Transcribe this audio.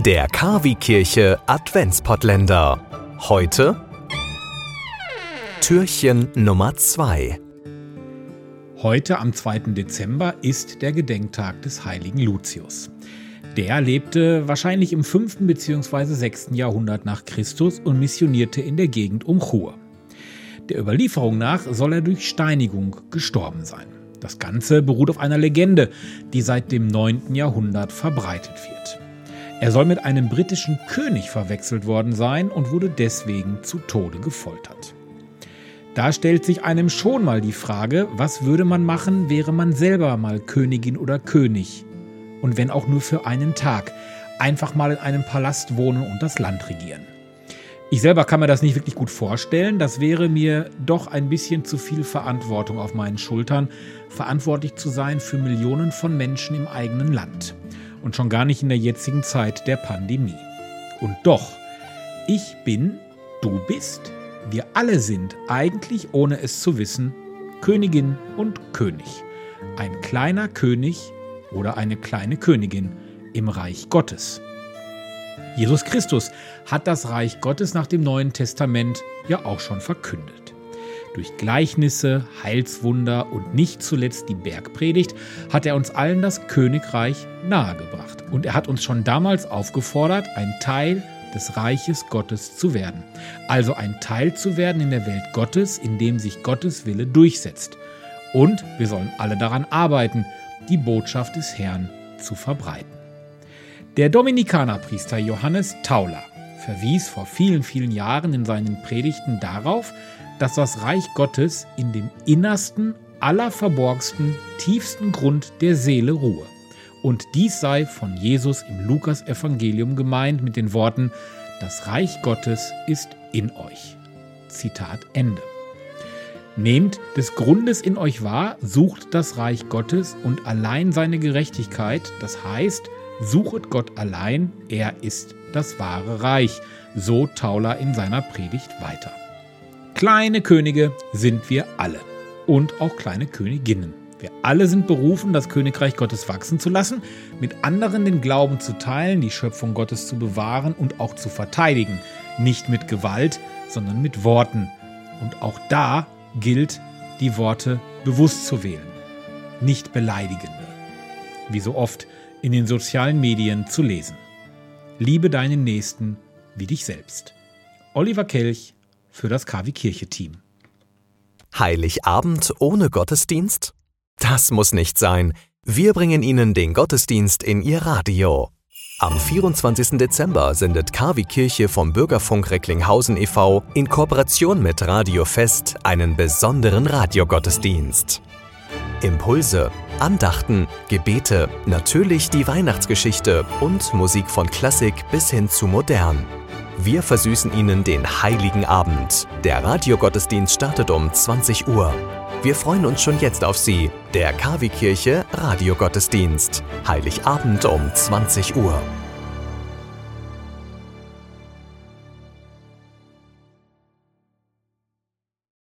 Der KW-Kirche Adventspottländer. Heute Türchen Nummer 2. Heute am 2. Dezember ist der Gedenktag des heiligen Lucius. Der lebte wahrscheinlich im 5. bzw. 6. Jahrhundert nach Christus und missionierte in der Gegend um Chur. Der Überlieferung nach soll er durch Steinigung gestorben sein. Das Ganze beruht auf einer Legende, die seit dem 9. Jahrhundert verbreitet wird. Er soll mit einem britischen König verwechselt worden sein und wurde deswegen zu Tode gefoltert. Da stellt sich einem schon mal die Frage, was würde man machen, wäre man selber mal Königin oder König? Und wenn auch nur für einen Tag, einfach mal in einem Palast wohnen und das Land regieren. Ich selber kann mir das nicht wirklich gut vorstellen, das wäre mir doch ein bisschen zu viel Verantwortung auf meinen Schultern, verantwortlich zu sein für Millionen von Menschen im eigenen Land. Und schon gar nicht in der jetzigen Zeit der Pandemie. Und doch, ich bin, du bist, wir alle sind eigentlich, ohne es zu wissen, Königin und König. Ein kleiner König oder eine kleine Königin im Reich Gottes. Jesus Christus hat das Reich Gottes nach dem Neuen Testament ja auch schon verkündet. Durch Gleichnisse, Heilswunder und nicht zuletzt die Bergpredigt hat er uns allen das Königreich nahegebracht. Und er hat uns schon damals aufgefordert, ein Teil des Reiches Gottes zu werden. Also ein Teil zu werden in der Welt Gottes, in dem sich Gottes Wille durchsetzt. Und wir sollen alle daran arbeiten, die Botschaft des Herrn zu verbreiten. Der Dominikanerpriester Johannes Tauler verwies vor vielen, vielen Jahren in seinen Predigten darauf, dass das Reich Gottes in dem innersten, allerverborgsten, tiefsten Grund der Seele ruhe. Und dies sei von Jesus im Lukas-Evangelium gemeint mit den Worten: Das Reich Gottes ist in euch. Zitat Ende. Nehmt des Grundes in euch wahr, sucht das Reich Gottes und allein seine Gerechtigkeit, das heißt, suchet Gott allein, er ist das wahre Reich, so Tauler in seiner Predigt weiter. Kleine Könige sind wir alle und auch kleine Königinnen. Wir alle sind berufen, das Königreich Gottes wachsen zu lassen, mit anderen den Glauben zu teilen, die Schöpfung Gottes zu bewahren und auch zu verteidigen. Nicht mit Gewalt, sondern mit Worten. Und auch da gilt, die Worte bewusst zu wählen. Nicht beleidigende. Wie so oft in den sozialen Medien zu lesen. Liebe deinen Nächsten wie dich selbst. Oliver Kelch für das KW-Kirche-Team. Heiligabend ohne Gottesdienst? Das muss nicht sein. Wir bringen Ihnen den Gottesdienst in Ihr Radio. Am 24. Dezember sendet KW-Kirche vom Bürgerfunk Recklinghausen e.V. in Kooperation mit Radio Fest einen besonderen Radiogottesdienst. Impulse, Andachten, Gebete, natürlich die Weihnachtsgeschichte und Musik von Klassik bis hin zu modern. Wir versüßen Ihnen den Heiligen Abend. Der Radiogottesdienst startet um 20 Uhr. Wir freuen uns schon jetzt auf Sie. Der KW-Kirche Radiogottesdienst. Heiligabend um 20 Uhr.